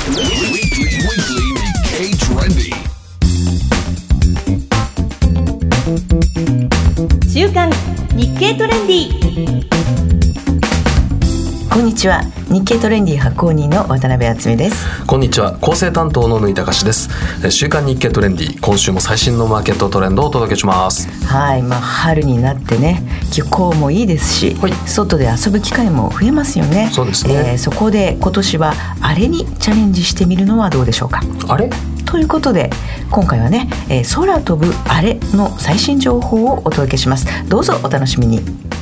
週刊日経トレンディ。 こんにちは、日経トレンディ発行人の渡辺敦美です。 こんにちは、構成担当の縫田隆です。週刊日経トレンディ、今週も最新のマーケットトレンドをお届けします。 はい、春になってね、気候もいいですし、はい、外で遊ぶ機会も増えますよね。 そうですね。 そこで今年はあれにチャレンジしてみるのはどうでしょうか。 あれということで今回はね、空飛ぶあれの最新情報をお届けします。どうぞお楽しみに。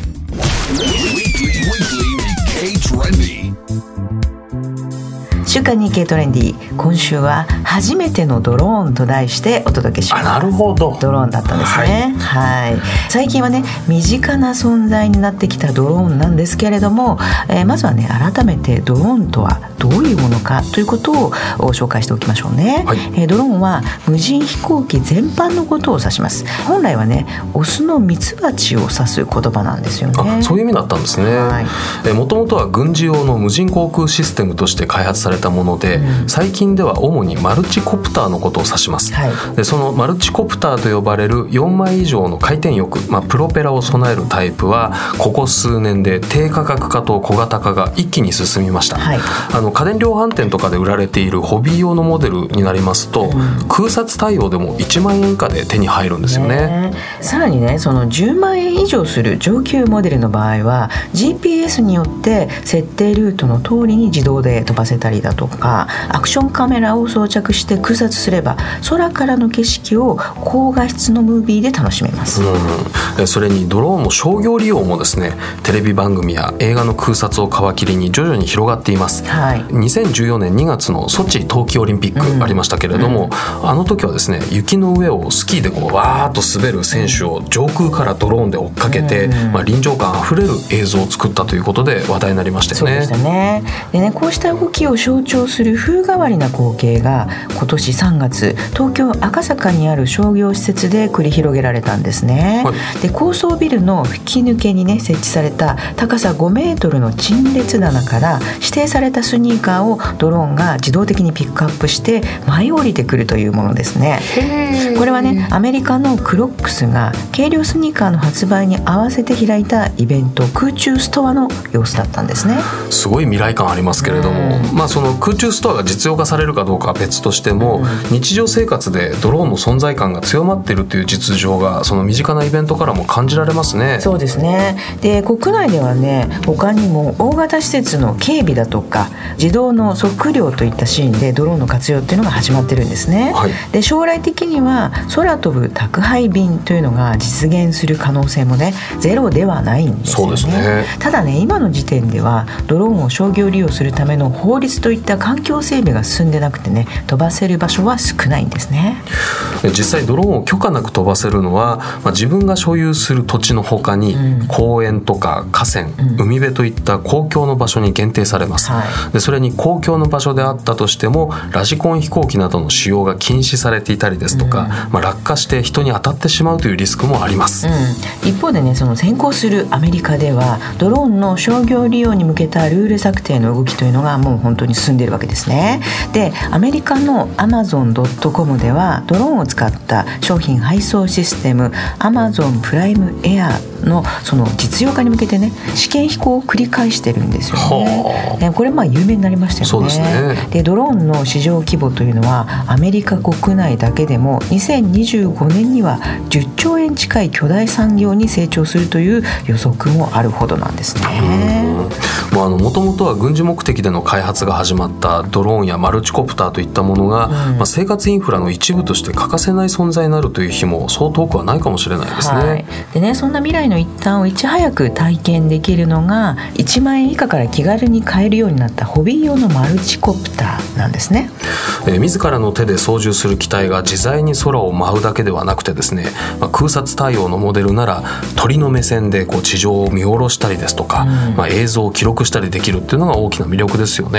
週刊日経トレンディ、今週は初めてのドローンと題してお届けします。 なるほど、 ドローンだったんですね。はい、最近はね、身近な存在になってきたドローンなんですけれども、まずはね、改めてドローンとはどういうものかということを紹介しておきましょうね。はい、ドローンは無人飛行機全般のことを指します。本来はね、オスのミツバチを指す言葉なんですよね。 そういう意味だったんですね。もともとは軍事用の無人航空システムとして開発されたもので、最近では主にマルチコプターのことを指します。でそのマルチコプターと呼ばれる4枚以上の回転翼、プロペラを備えるタイプはここ数年で低価格化と小型化が一気に進みました。家電量販店とかで売られているホビー用のモデルになりますと、空撮対応でも1万円以下で手に入るんですよね。 さらにね、その10万円以上する上級モデルの場合は GPS によって設定ルートの通りに自動で飛ばせたりだとか、アクションカメラを装着して空撮すれば空からの景色を高画質のムービーで楽しめます。 それにドローンの商業利用もですね、テレビ番組や映画の空撮を皮切りに徐々に広がっています。2014年2月のソチ冬季オリンピックありましたけれども、あの時はですね、雪の上をスキーでわーっと滑る選手を上空からドローンで追っかけて、臨場感あふれる映像を作ったということで話題になりましたよね。 そうでしたね。でね、こうした動きを象徴する風変わりな光景が今年3月、東京赤坂にある商業施設で繰り広げられたんですね。で、高層ビルの吹き抜けにね、設置された高さ5メートルの陳列棚から指定されたスニーカーをドローンが自動的にピックアップして舞い降りてくるというものですね。これはね、アメリカのクロックスが軽量スニーカーの発売に合わせて開いたイベント、空中ストアの様子だったんですね。 すごい未来感ありますけれども、その空中ストアが実用化されるかどうかは別としても、日常生活でドローンの存在感が強まっているという実情がその身近なイベントからも感じられますね。 そうですね。で、国内ではね、他にも大型施設の警備だとか自動の測量といったシーンでドローンの活用っていうのが始まってるんですね。で、将来的には空飛ぶ宅配便というのが実現する可能性もね、ゼロではないんですよね。そうですね。ただね、今の時点ではドローンを商業利用するための法律といった環境整備が進んでなくてね、飛ばせる場所は少ないんですね。 実際ドローンを許可なく飛ばせるのは、自分が所有する土地の他に、公園とか河川、海辺といった公共の場所に限定されます。で、それに公共の場所であったとしてもラジコン飛行機などの使用が禁止されていたりですとか、落下して人に当たってしまうというリスクもあります。 一方でね、その先行するアメリカではドローンの商業利用に向けたルール策定の動きというのがもう本当に進んでいるわけですね。で、アメリカの Amazon.com ではドローンを使った商品配送システム Amazon プライムエアのその実用化に向けてね、試験飛行を繰り返してるんですよね。これ有名になりましたよね。 そうですね。 で、ドローンの市場規模というのはアメリカ国内だけでも2025年には10兆円近い巨大産業に成長するという予測もあるほどなんですね。 もともとは軍事目的での開発が始まったドローンやマルチコプターといったものが、生活インフラの一部として欠かせない存在になるという日もそう遠くはないかもしれないですね。 でね、そんな未来の一端をいち早く体験できるのが1万円以下から気軽に買えるようになったホビー用のマルチコプターなんですね。 自らの手で操縦する機体が自在に空を舞うだけではなくてですね、空撮対応のモデルなら鳥の目線で地上を見下ろしたりですとか、映像を記録したりできるっていうのが大きな魅力ですよね。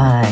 はい、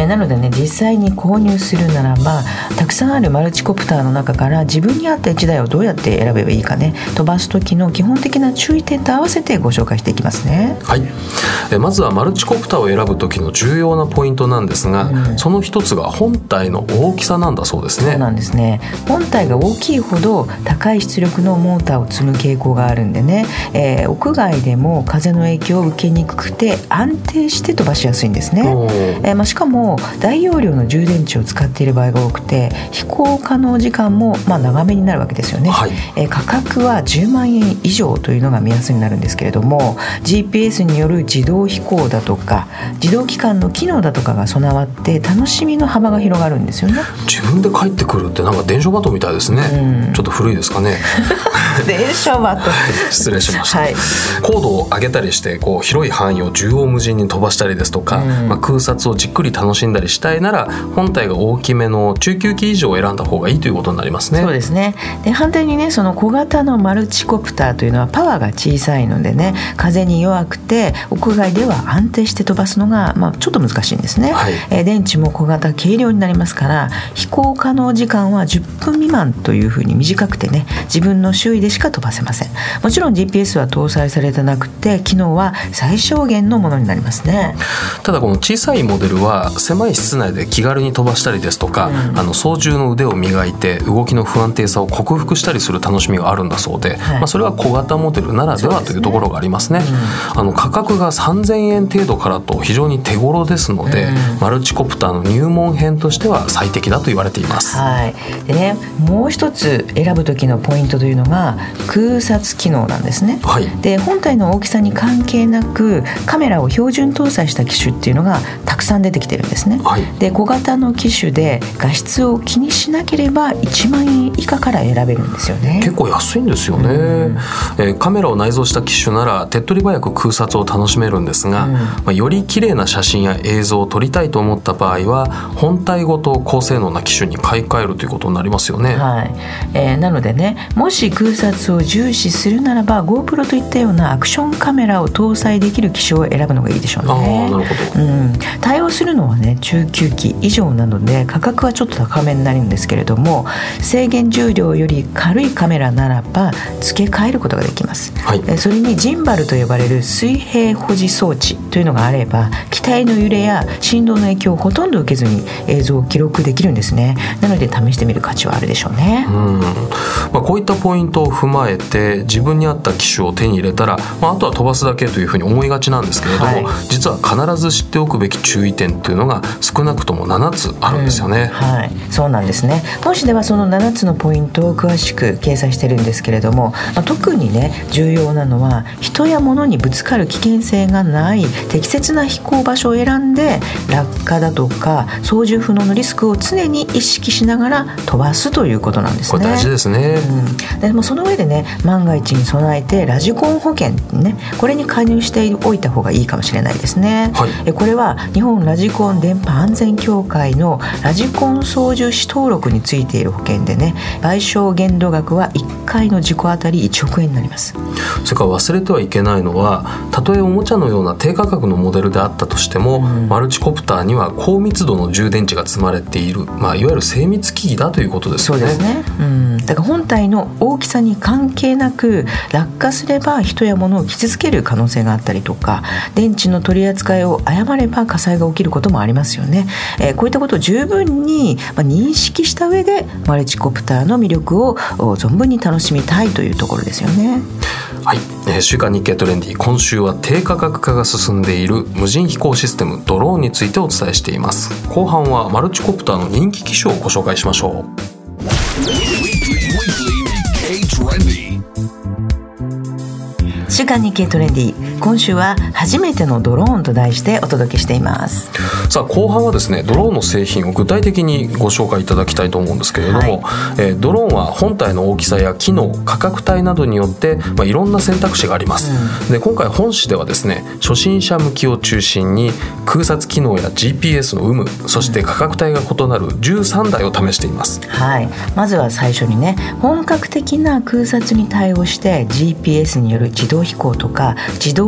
なのでね、実際に購入するならば、たくさんあるマルチコプターの中から自分に合った1台をどうやって選べばいいかね、飛ばす時の基本的な注意点と合わせてご紹介していきますね。 はい、まずはマルチコプターを選ぶ時の重要なポイントなんですが、その一つが本体の大きさなんだそうですね。 そうなんですね。本体が大きいほど高い出力のモーターを積む傾向があるんでね、屋外でも風の影響を受けにくくて安定して飛ばしやすいんですね。しかも大容量の充電池を使っている場合が多くて、飛行可能時間も長めになるわけですよね。はい、価格は10万円以上というのが目安になるんですけれども、 GPS による自動飛行だとか自動機関の機能だとかが備わって楽しみの幅が広がるんですよね。 自分で帰ってくるってなんか電書バトみたいですね。ちょっと古いですかね。 電書バト失礼しました。 はい、 高度を上げたりして広い範囲を縦横無尽に飛ばしたりですとか、空撮をじっくり楽しんだりしたいなら本体が大きめの中級機以上を選んだ方がいいということになりますね。 そうですね。で、反対にね、その小型のマルチコプターというのはパワーが小さいのでね、風に弱くて屋外では安定して飛ばすのが、ちょっと難しいんですね。はい、電池も小型軽量になりますから、飛行可能時間は10分未満というふうに短くてね、自分の周囲でしか飛ばせません。もちろん GPS は搭載されてなくて、機能は最小限のものになりますね。 ただこの小さいモデルは狭い室内で気軽に飛ばしたりですとか、操縦の腕を磨いて動きの不安定さを克服したりする楽しみがあるんだそうで、それは小型モデルならではというところがありますね。価格が3000円程度からと非常に手頃ですので、マルチコプターの入門編としては最適だと言われています。 はい、でね、もう一つ選ぶ時のポイントというのが空撮機能なんですね。はい、で、本体の大きさに関係なくカメラを標準搭載した機種っていうのがたくさん出てきてるんですね。はい、で、小型の機種で画質を気にしなければ1万円以下から選べるんですよね。 結構安いんですよね。カメラを内蔵した機種なら手っ取り早く空撮を楽しめるんですが、より綺麗な写真や映像を撮りたいと思った場合は本体ごと高性能な機種に買い替えるということになりますよね。 はい、なのでね、もし空撮を重視するならば GoPro といったようなアクションカメラを搭載できる機種を選ぶのがいいでしょうね。 なるほど。 対応するのはね、中級機以上なので価格はちょっと高めになるんですけれども、制限重量より軽いカメラならば付け替えることができます。はい、それにジンバルと呼ばれる水平保持装置というのがあれば、機体の揺れや振動の影響をほとんど受けずに映像を記録できるんですね。なので試してみる価値はあるでしょうね。 こういったポイントを踏まえて自分に合った機種を手に入れたら、あとは飛ばすだけというふうに思いがちなんですけれども、実は必ず知っておくべき注意点というのが少なくとも7つあるんですよね。 はい、そうなんですね。本誌ではその7つのポイントを詳しく掲載してるんですけれども、特にね、重要なのは人や物にぶつかる危険性がない適切な飛行場所を選んで、落下だとか操縦不能のリスクを常に意識しながら飛ばすということなんですね。 これ大事ですね。 でもその上でね、万が一に備えてラジコン保険ね、これに加入しておいた方がいいかもしれないですね。はい、これは日本ラジコン電波安全協会のラジコン操縦士登録についている保険でね、賠償限度額は1回の事故あたり1億円になります。 それから忘れてはいけないのは、たとえおもちゃのような低価格のモデルであったとしても、マルチコプターには高密度の充電池が積まれている、いわゆる精密機器だということですよね。 そうですね。だから本体の大きさに関係なく落下すれば人や物を傷つける可能性があったりとか、電池の取り扱いを誤れば火災が起きることもありますよね。こういったことを十分に認識した上でマルチコプターの魅力を存分に楽しみたいというところですよね。 はい、週刊日経トレンディ、今週は低価格化が進んでいる無人飛行システムドローンについてお伝えしています。後半はマルチコプターの人気機種をご紹介しましょう。 週刊日経トレンディ、今週は初めてのドローンと題してお届けしています。 さあ後半はですね、ドローンの製品を具体的にご紹介いただきたいと思うんですけれども、ドローンは本体の大きさや機能、価格帯などによって、いろんな選択肢があります。で、今回本誌ではですね、初心者向きを中心に空撮機能や GPS の有無、そして価格帯が異なる13台を試しています。 はい、まずは最初にね、本格的な空撮に対応して GPS による自動飛行とか自動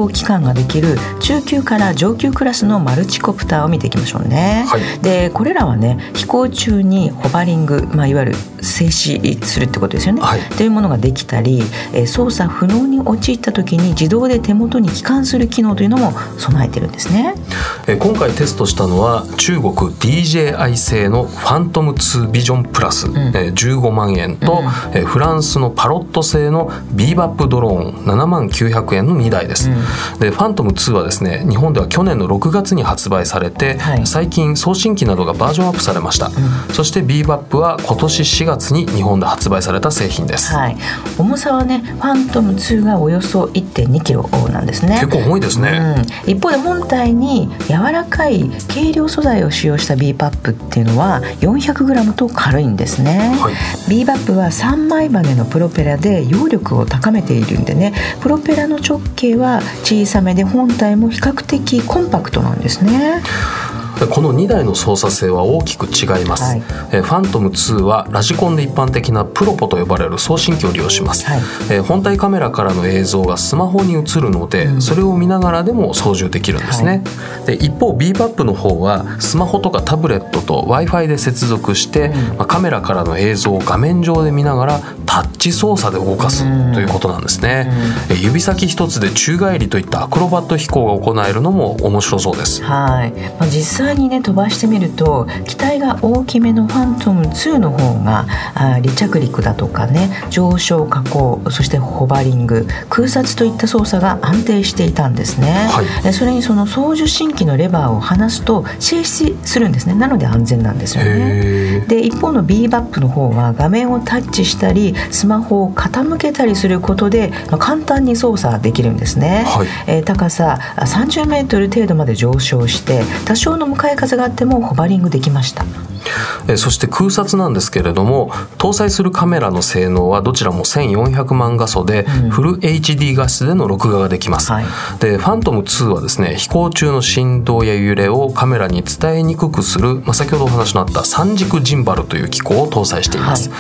護期間ができる中級から上級クラスのマルチコプターを見ていきましょうね、はい、でこれらはね飛行中にホバリング、いわゆる静止するってことですよね、はい、というものができたり、操作不能に陥った時に自動で手元に帰還する機能というのも備えてるんですね。 今回テストしたのは中国 DJI 製のファントム2ビジョンプラス、15万円と、フランスのパロット製のビーバップドローン7万900円の2台です、でファントム2はですね日本では去年の6月に発売されて、はい、最近送信機などがバージョンアップされました、そしてビーバップは今年4月に日本で発売された製品です、 はい、重さはねファントム2がおよそ 1.2 キロなんですね。 結構重いですね、 一方で本体に柔らかい軽量素材を使用したビーバップっていうのは 400g と軽いんですね、はい、ビーバップは3枚羽のプロペラで揚力を高めているんでねプロペラの直径は小さめで本体も比較的コンパクトなんですね。 この2台の操作性は大きく違います、はい、ファントム2はラジコンで一般的なプロポと呼ばれる送信機を利用します、はい、本体カメラからの映像がスマホに映るので、それを見ながらでも操縦できるんですね、はい、で一方ビーバップの方はスマホとかタブレットと Wi-Fi で接続して、カメラからの映像を画面上で見ながらタッチ操作で動かすということなんですね、指先一つで宙返りといったアクロバット飛行が行えるのも面白そうです、 はい、実際にね飛ばしてみると機体が大きめのファントム2の方が離着陸だとかね上昇下降そしてホバリング空撮といった操作が安定していたんですね、はい、それにその操縦進機のレバーを離すと静止するんですね。なので安全なんですよね。で一方のビーバップの方は画面をタッチしたりスマホを傾けたりすることで、簡単に操作できるんですね、はい、高さ30メートル程度まで上昇して多少の向かい風があってもホバリングできました。 そして空撮なんですけれども搭載するカメラの性能はどちらも1400万画素で、フル HD 画質での録画ができます、はい、でファントム2はですね飛行中の振動や揺れをカメラに伝えにくくする、先ほどお話のあった三軸ジンバルという機構を搭載しています、はい、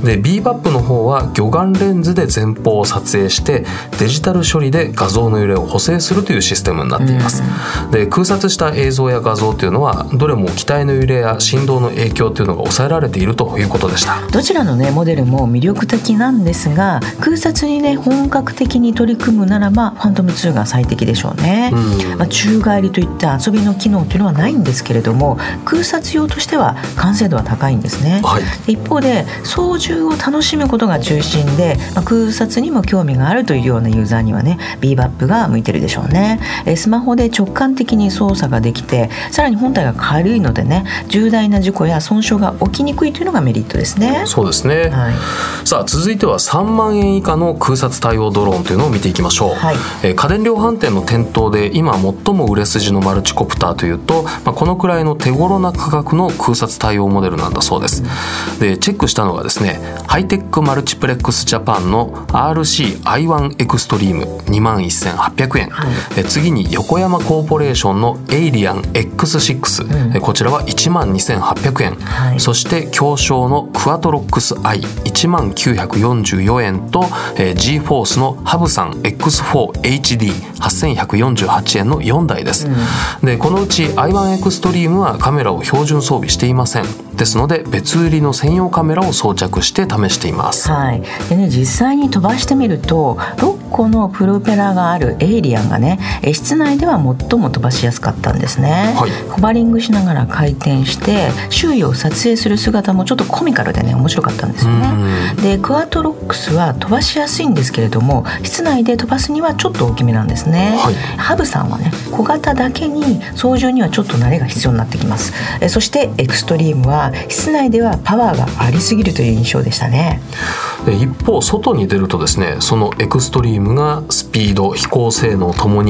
でビーバップの方は魚眼レンズで前方を撮影してデジタル処理で画像の揺れを補正するというシステムになっています、で空撮した映像や画像というのはどれも機体の揺れや振動の影響というのが抑えられているということでした。 どちらのねモデルも魅力的なんですが空撮にね本格的に取り組むならばファントム2が最適でしょうね、宙返りといった遊びの機能というのはないんですけれども空撮用としては完成度は高いんですね、はい、一方で操縦を楽しむことが中心で、空撮にも興味があるというようなユーザーにはねビーバップが向いてるでしょうね。スマホで直感的に操作ができてさらに本体が軽いのでね重大な事故や損傷が起きにくいというのがメリットですね。 そうですね、はい、さあ続いては3万円以下の空撮対応ドローンというのを見ていきましょう、はい、家電量販店の店頭で今最も売れ筋のマルチコプターというと、このくらいの手頃な価格の空撮対応モデルなんだそうです。でチェックしたのがですねハイテックマルチプレックスジャパンの RC-i1 エクストリーム 21,800 円、はい、次に横山コーポレーションのエイリアン X6、こちらは 12,800 円、はい、そして強商のクアトロックス i1944 円と、G フォースのハブさん X4HD8148 円の4台です、でこのうち i1 エクストリームはカメラを標準装備していません。ですので別売りの専用カメラを装着して試しています、 はい、でね、実際に飛ばしてみると6個のプロペラがあるエイリアンがね室内では最も飛ばしやすかったんですね、はい、ホバリングしながら回転して周囲を撮影する姿もちょっとコミカルでね面白かったんですよね。でクアトロックスは飛ばしやすいんですけれども室内で飛ばすにはちょっと大きめなんですね、はい、ハブさんはね小型だけに操縦にはちょっと慣れが必要になってきます。そしてエクストリームは室内ではパワーがありすぎるという印象でしたね。 一方外に出るとですねそのエクストリームがスピード飛行性能ともに圧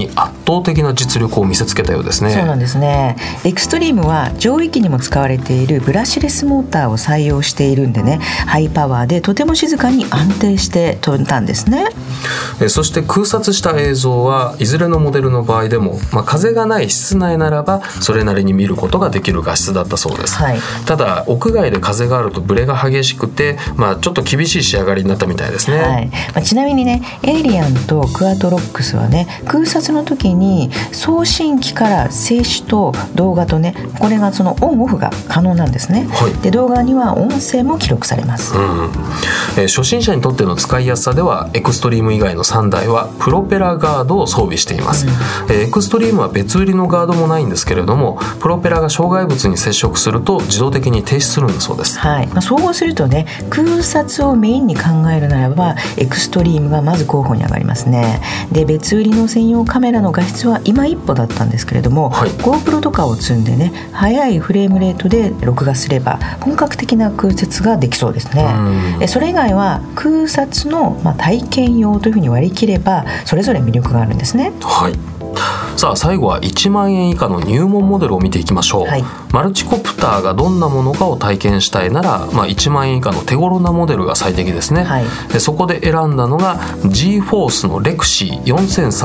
倒的な実力を見せつけたようですね。 そうなんですね。エクストリームは上位機にも使われているブラシレスモーターを採用しているんでね、ハイパワーでとても静かに安定して飛んだんですね。 そして空撮した映像はいずれのモデルの場合でも、風がない室内ならばそれなりに見ることができる画質だったそうです、はい、ただ屋外で風があるとブレが激しくて、ちょっと厳しい仕上がりになったみたいですね、 はい。ちなみにね、エイリアンとクアトロックスはね、空撮の時に送信機から静止と動画とね、これがそのオンオフが可能なんですね、はい。で動画には音声も記録されます、 初心者にとっての使いやすさではエクストリーム以外の3台はプロペラガードを装備しています、エクストリームは別売りのガードもないんですけれども、プロペラが障害物に接触すると自動的に停止するんだそうです、 はい。総合するとね、空撮をメインに考えるならばエクストリームがまず候補に上がりますね。で別売りの専用カメラの画質は今一歩だったんですけれども、はい、GoPro とかを積んでね、速いフレームレートで録画すれば本格的な空撮ができそうですね。それ以外は空撮の体験用というふうに割り切ればそれぞれ魅力があるんですね。 はい。さあ最後は1万円以下の入門モデルを見ていきましょう、はい。マルチコプターがどんなものかを体験したいなら、1万円以下の手頃なモデルが最適ですね、はい。でそこで選んだのが G-FORCE のレクシー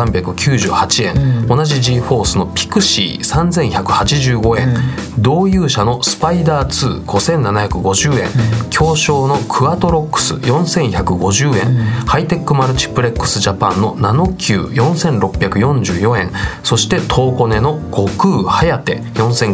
4398円、同じ G-FORCE のピクシー3185円、同友社のスパイダー2 5750円、強商のクアトロックス4150円、ハイテックマルチプレックスジャパンのナノキュー4644円、そして東コネの悟空ハヤテ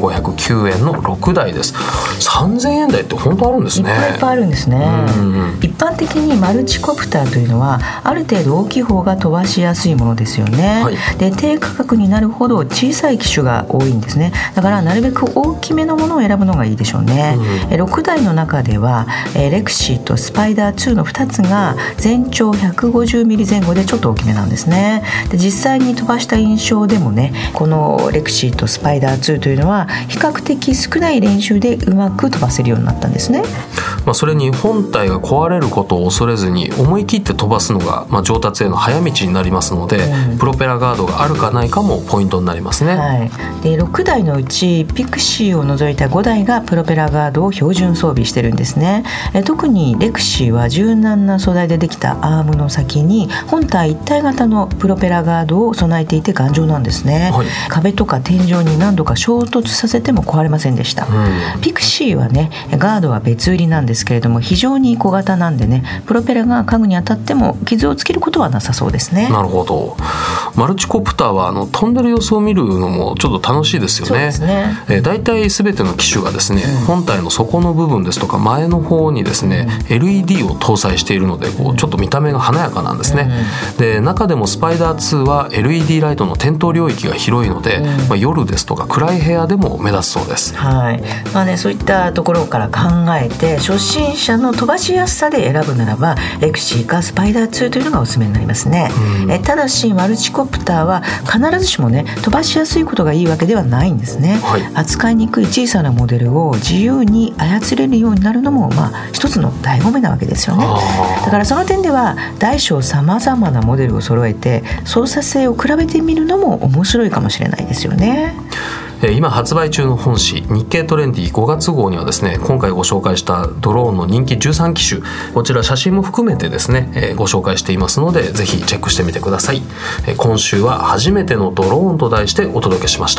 4509円の6台です。3000円台って本当あるんですね。 いっぱいあるんですね。一般的にマルチコプターというのはある程度大きい方が飛ばしやすいものですよね、はい。で低価格になるほど小さい機種が多いんですね。だからなるべく大きめのものを選ぶのがいいでしょうね、6台の中ではレクシーとスパイダー2の2つが全長 150mm 前後でちょっと大きめなんですね。で実際に飛ばした印象でもね、このレクシーとスパイダー2というのは比較的少ない練習でうまく飛ばせるようになったんですね。 それに本体が壊れることを恐れずに思い切って飛ばすのが、上達への早道になりますので、プロペラガードがあるかないかもポイントになりますね、はい。 で6台のうちピクシーを除いた5台がプロペラガードを標準装備してるんですね。特にレクシーは柔軟な素材でできたアームの先に本体一体型のプロペラガードを備えていて頑丈なんですね、はい。壁とか天井に何度か衝突させても壊れませんでした、ピクシーはね、ガードは別売りなんですけれども非常に小型なんでね、プロペラが家具に当たっても傷をつけることはなさそうですね。 なるほど。マルチコプターは飛んでる様子を見るのもちょっと楽しいですよね。 そうですね。 だいたい全ての機種がですね、本体の底の部分ですとか前の方にですね、LED を搭載しているのでちょっと見た目が華やかなんですね、で中でもスパイダー2は LED ライトの点灯領域が広いので、夜ですとか暗い部屋でも目立つそうです、 はい。そういったところから考えて初心者の飛ばしやすさで選ぶならばレクシーかスパイダー2というのがおすすめになりますね、ただしマルチコプターは必ずしもね飛ばしやすいことがいいわけではないんですね、はい。扱いにくい小さなモデルを自由に操れるようになるのも一つの醍醐味なわけですよね。だからその点では大小さまざまなモデルを揃えて操作性を比べてみるのも面白いかもしれないですよね。 今発売中の本誌日経トレンディ5月号にはですね、今回ご紹介したドローンの人気13機種、こちら写真も含めてですね、ご紹介していますのでぜひチェックしてみてください。今週は初めてのドローンと題してお届けしました。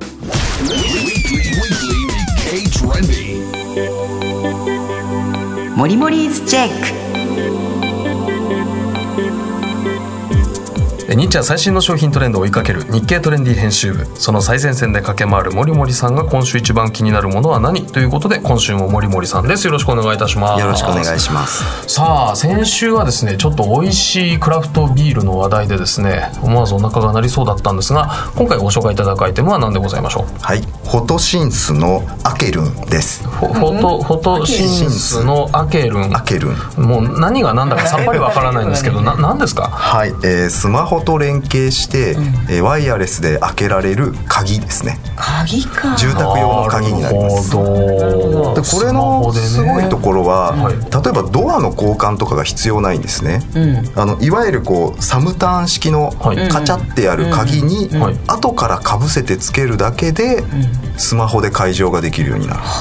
モリモリーズチェック。 日夜最新の商品トレンドを追いかける日経トレンディ編集部、その最前線で駆け回る森森さんが今週一番気になるものは何ということで、今週も森森さんです。よろしくお願いいたします。 よろしくお願いします。 さあ先週はですね、ちょっと美味しいクラフトビールの話題でですね、思わずお腹が鳴りそうだったんですが、今回ご紹介いただくアイテムは何でございましょう。 はい、フォトシンスのアケルンです。 フォトシンスのアケルン。もう何が何だかさっぱりわからないんですけど何ですか。 はい、スマホと連携して、ワイヤレスで開けられる鍵ですね。 鍵か。 住宅用の鍵になります。とでこれのすごいところは、例えばドアの交換とかが必要ないんですね、いわゆるこうサムターン式のカチャってやる鍵に後からかぶせてつけるだけでスマホで解錠ができるようになる。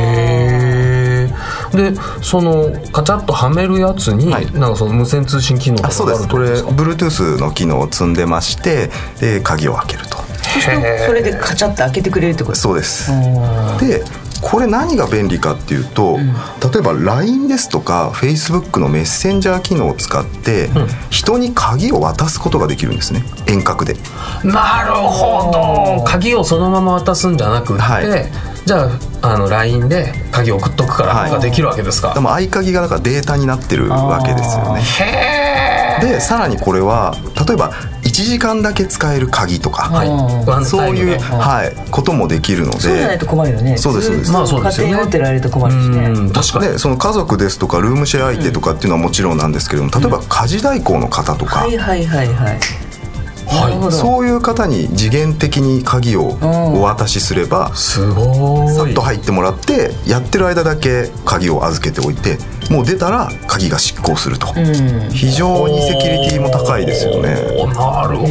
でそのカチャッとはめるやつに、なんかその無線通信機能とかがあるんですか？ そうです。これ Bluetooth の機能を積んでまして、で鍵を開けると。 それでカチャッと開けてくれるってこと？ そうです。でこれ何が便利かっていうと、例えば LINE ですとか Facebook のメッセンジャー機能を使って人に鍵を渡すことができるんですね、遠隔で。 なるほど。鍵をそのまま渡すんじゃなくって、じゃあLINE で鍵を送っとくからができるわけですか。 でも合鍵がだからデータになってるわけですよね。でさらにこれは例えば1時間だけ使える鍵とか、そういう、こともできるので。 そうじゃないと困るよね。 そうですそうです。 家庭持ってられると困るしね。 確かに。 でその家族ですとかルームシェア相手とかっていうのはもちろんなんですけれども、例えば家事代行の方とか、そういう方に時限的に鍵をお渡しすれば、 すごいさっと入ってもらってやってる間だけ鍵を預けておいて、もう出たら鍵が執行すると、非常にセキュリティも高いですよね。 なるほ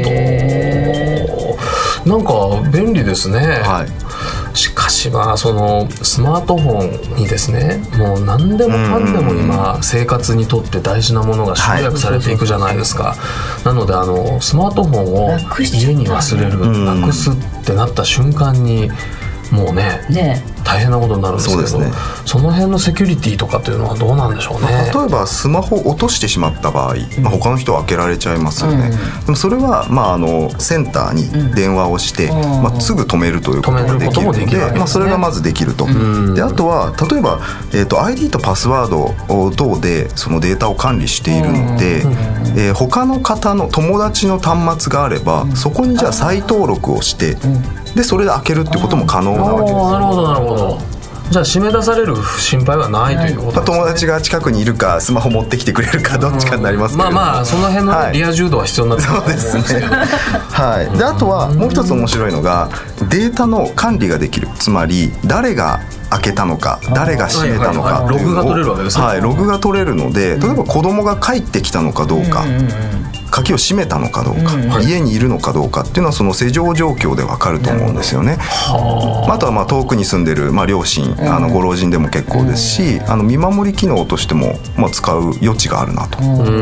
ど。なんか便利ですね。しかしそのスマートフォンにですね、もう何でもかんでも今生活にとって大事なものが集約されていくじゃないですか。なのでスマートフォンを家に忘れる、なくすってなった瞬間にもうね大変なことになるんですけど、その辺のセキュリティとかっていうのはどうなんでしょうね。 例えばスマホを落としてしまった場合、他の人は開けられちゃいますよね。でもそれはセンターに電話をして、すぐ止めるということができるので、それがまずできると。であとは例えば、ID とパスワード等でそのデータを管理しているので、他の方の友達の端末があれば、そこにじゃあ再登録をして、でそれで開けるってことも可能なわけです。 なるほどなるほど。じゃあ締め出される心配はないということですね。 友達が近くにいるかスマホ持ってきてくれるかどっちかになりますけど、 その辺のリア充度は必要になってくると思うんですけど。であとはもう一つ面白いのがデータの管理ができる。つまり誰が開けたのか誰が閉めたのかっていうのを、 ログが取れるわけですね。 ログが取れるので、例えば子供が帰ってきたのかどうか、鍵を閉めたのかどうか、家にいるのかどうかっていうのはその施錠状況で分かると思うんですよね。あとは遠くに住んでる両親、ご老人でも結構ですし、見守り機能としても使う余地があるなと。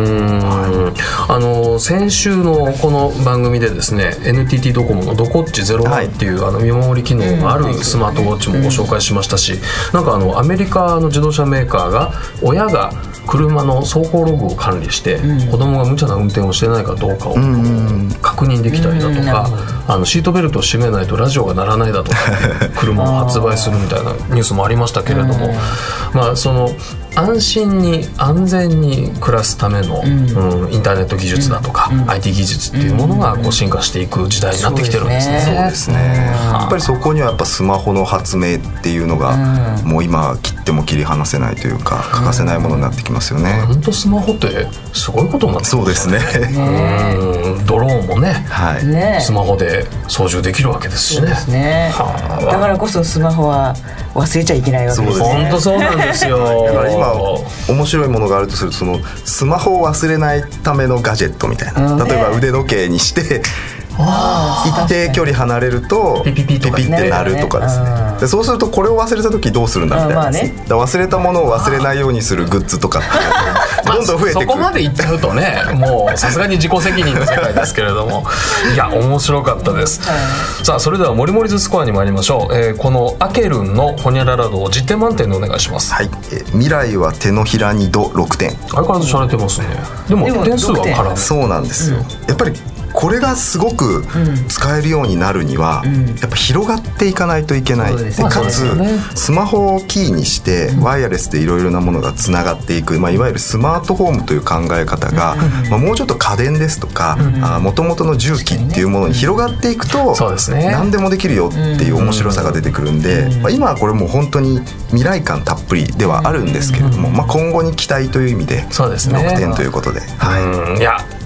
先週のこの番組でですね NTT ドコモのドコッチ01っていう見守り機能があるスマートウォッチもご紹介しましたし、なんかアメリカの自動車メーカーが親が車の走行ログを管理して、子供が無茶な運転をしてないかどうかを確認できたりだとか、シートベルトを締めないとラジオが鳴らないだとか車を発売するみたいなニュースもありましたけれども、その安心に安全に暮らすための、インターネット技術だとか、IT 技術っていうものが進化していく時代になってきてるんですね。 そうですね。やっぱりそこにはやっぱスマホの発明っていうのが、もう今切っても切り離せないというか欠かせないものになってきますよね。 本当スマホってすごいことになってきますよね。 そうですね。 ドローンもね、スマホで操縦できるわけですしね。 だからこそスマホは忘れちゃいけないわけですね。 本当そうなんですよ。 だから今面白いものがあるとすると、そのスマホを忘れないためのガジェットみたいな、例えば腕時計にして一定距離離れるとピピって鳴るとかですね。でそうするとこれを忘れた時どうするんだみたいな、忘れたものを忘れないようにするグッズとかどんどん増えてくる。 そこまでいっちゃうとね、もうさすがに自己責任の世界ですけれどもいや面白かったです。さあそれではモリモリズスコアに参りましょう。このアケルンのホニャララ度を10点満点でお願いします。 未来は手のひらに度6点。 相変わらずしゃれてますね。でも点数は絡む。 そうなんですよ。やっぱりこれがすごく使えるようになるには、やっぱ広がっていかないといけない。でかつスマホをキーにしてワイヤレスでいろいろなものがつながっていく、いわゆるスマートフォームという考え方が、もうちょっと家電ですとかもともとの重機っていうものに広がっていくと、何でもできるよっていう面白さが出てくるんで、今はこれもう本当に未来感たっぷりではあるんですけれども、今後に期待という意味で6点ということで。 いや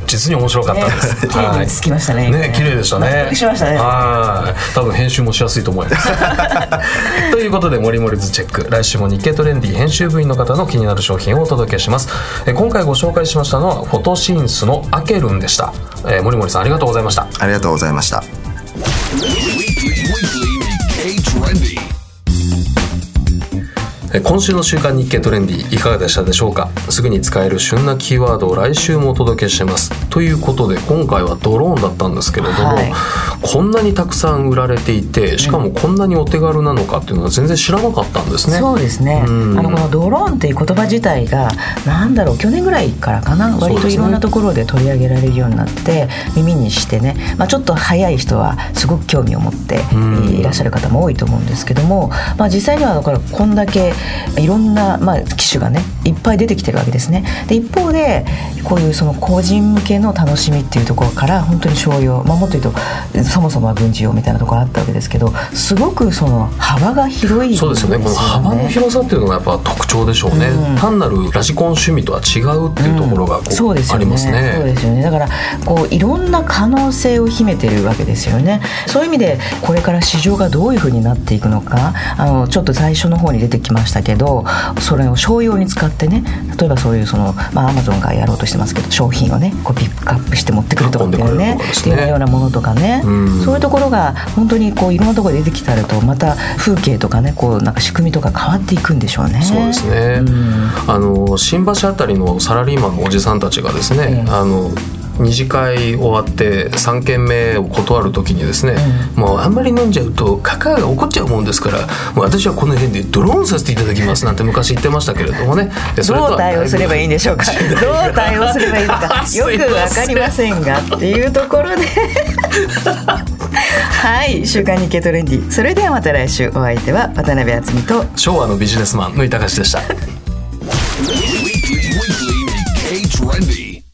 実に面白かったです。 綺麗につきましたね。 綺麗でしたね。 納得しましたね。 多分編集もしやすいと思います。ということでモリモリズチェック、来週も日経トレンディ編集部員の方の気になる商品をお届けします。今回ご紹介しましたのはフォトシンスのアケルンでした。モリモリさんありがとうございました。 ありがとうございました。 今週の週刊日経トレンディいかがでしたでしょうか。すぐに使える旬なキーワードを来週もお届けしますということで、今回はドローンだったんですけれども、こんなにたくさん売られていて、しかもこんなにお手軽なのかっていうのは全然知らなかったんですね。 そうですね、このドローンっていう言葉自体が去年ぐらいからかな、割といろんなところで取り上げられるようになって耳にしてね、ちょっと早い人はすごく興味を持っていらっしゃる方も多いと思うんですけども、実際にはだからこんだけいろんな、機種がねいっぱい出てきてるわけですね。で一方でこういうその個人向けの楽しみっていうところから本当に商用、もっと言うとそもそもは軍事用みたいなところあったわけですけど、すごくその幅が広いんですよね。 そうですね、この幅の広さっていうのがやっぱ特徴でしょうね。単なるラジコン趣味とは違うっていうところがありますね。 そうですよね。だからこういろんな可能性を秘めてるわけですよね。そういう意味でこれから市場がどういうふうになっていくのか、ちょっと最初の方に出てきましたけど、それを商用に使ってね、例えばそういうアマゾンがやろうとしてますけど、商品をねこうピックアップして持ってくるとかっていうね、っていうようなものとかね、そういうところが本当にこういろんなところで出てきたらと、また風景とかね、こうなんか仕組みとか変わっていくんでしょうね。 そうですね、新橋あたりのサラリーマンのおじさんたちがですね、2次会終わって3軒目を断る時にですね、もうあんまり飲んじゃうとカカが怒っちゃうもんですから、もう私はこの辺でドローンさせていただきますなんて昔言ってましたけれどもね。 それとどう対応すればいいんでしょうか。どう対応すればいいのかよく分かりませんがっていうところではい、週刊日経トレンディ、それではまた来週。お相手は渡辺敦美と昭和のビジネスマン野井隆でした。